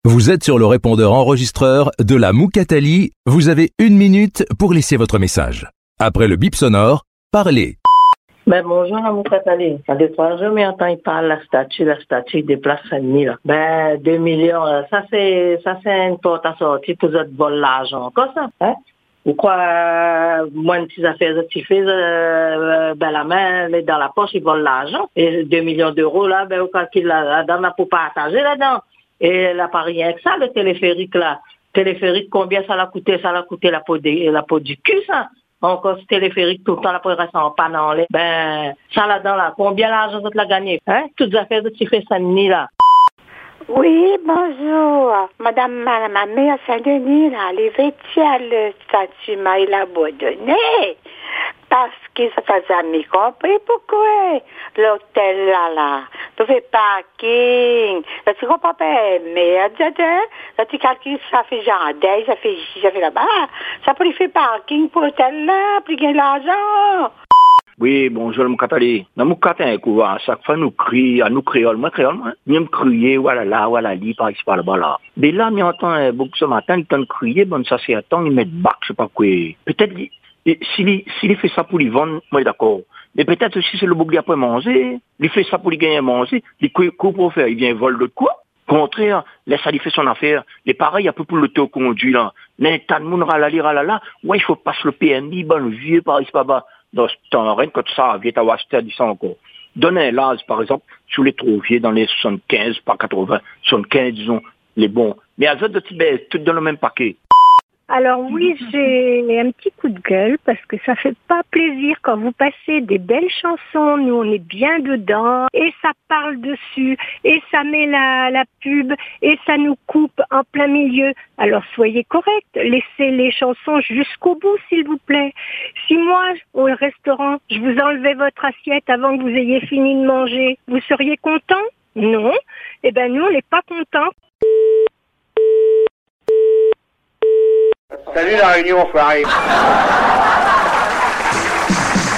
Vous êtes sur le répondeur enregistreur de la Moukatali. Vous avez 1 minute pour laisser votre message. Après le bip sonore, parlez. Ben bonjour à Moukatali. Ça fait 3 jours, mais entend il parle la statue des places Saint-Denis là. Ben 2 millions, ça c'est une porte à sortir pour autres voler l'argent. Comme ça, hein? Ou quoi, moi, une petite affaire de petit fils, ben la main, mais dans la poche, ils volent l'argent. Et 2 millions d'euros, là, ben, au calcul là-dedans, pour partager là-dedans. Et là, pas rien que ça, le téléphérique, là. Téléphérique, combien ça l'a coûté? Ça l'a coûté la peau du cul, ça. Encore ce téléphérique, tout le temps, la peau reste en panne en lait. Ben, ça là-dedans, là. Combien l'argent ça te l'a gagné? Hein? Toutes les affaires de petit fils Saint-Denis, là. Oui, bonjour. Madame, ma mère Saint-Denis, là, elle est vêtue à le statut, mais il a abandonné. Parce que ça t'a jamais compris pourquoi. L'hôtel là, tu fais parking. Là, tu comprends pas, merde, là, tu calcules, ça fait jardin, ça fait là-bas. Ça peut faire parking pour l'hôtel là, pour gagner l'argent. Oui, bonjour, Moukatali. Dans Moukatali, à chaque fois, nous crions, nous créoles, nous crions, voilà là, voilà là, par ici, par là-bas, là. Mais là, on entend beaucoup ce matin, ils entendent crier, bon, ça c'est attends, ils mettent bac, je sais pas quoi. Peut-être, s'il fait ça pour les vendre, moi, d'accord. Mais peut-être si c'est le bouc après manger, il fait ça pour les gagner à manger, il coupe pour faire, il vient voler de quoi? Contraire, laisse ça, il fait son affaire. Et pareil, un peu pour l'autoconduit, là. Mais tant de monde ralala, ouais, il faut passer le PMI, bon, le vieux, par ici, par là. Dans ce temps, rien que ça, vient à Washington, dit ça encore. Donnez l'âge, par exemple, sur les trop vieux, dans les 75, pas 80, 75, disons, les bons. Mais à autres de Tibet, tout dans le même paquet. Alors oui, j'ai un petit coup de gueule parce que ça fait pas plaisir quand vous passez des belles chansons, nous on est bien dedans et ça parle dessus et ça met la pub et ça nous coupe en plein milieu. Alors soyez corrects, laissez les chansons jusqu'au bout s'il vous plaît. Si moi au restaurant je vous enlevais votre assiette avant que vous ayez fini de manger, vous seriez content? Non. Eh ben nous on n'est pas contents. Salut la Réunion, enfoiré.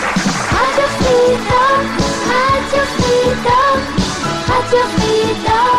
Radio Freedom, Radio Freedom, Radio Freedom.